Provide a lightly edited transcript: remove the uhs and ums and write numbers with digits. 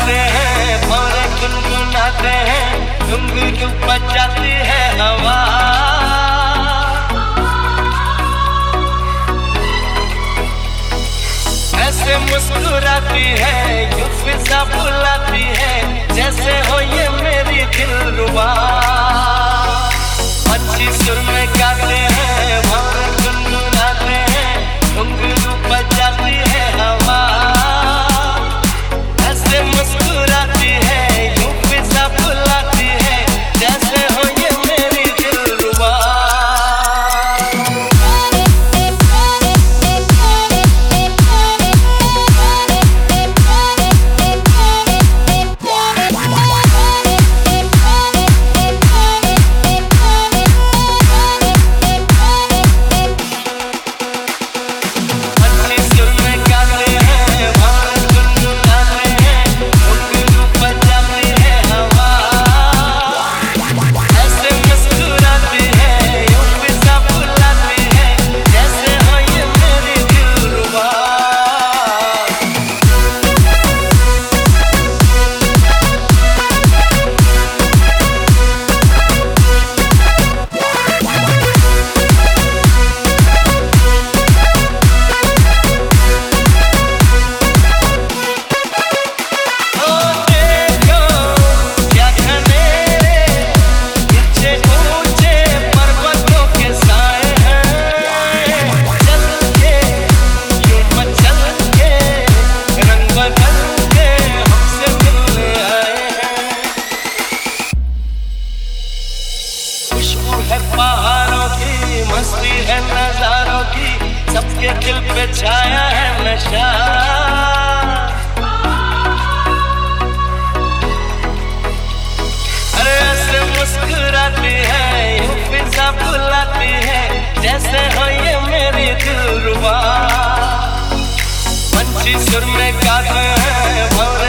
गाते हैं, भौरे गुनगुनाते हैं, घुंघरू बजाती है हवा। ऐसे मुस्कुराती है, यूं फिजा बुलाती है, जैसे हो ये मेरी दिलरुबा। अच्छी सुर में गाते हैं, भौरे गुनगुनाते हैं, घुंघरू बजाती है हवा। ऐसे मुस्कुराती है, यूं फिजा बुलाती है, जैसे हो ये मेरी दिलरुबा। पहाड़ों की मस्ती है, नजारों की, सबके दिल पे छाया है नशा। अरे ऐसे मुस्कुराती है, यूं फिजा बुलाती है, जैसे हो ये मेरी दिलरुबा। पंछी सुर में गाते हैं, भौरे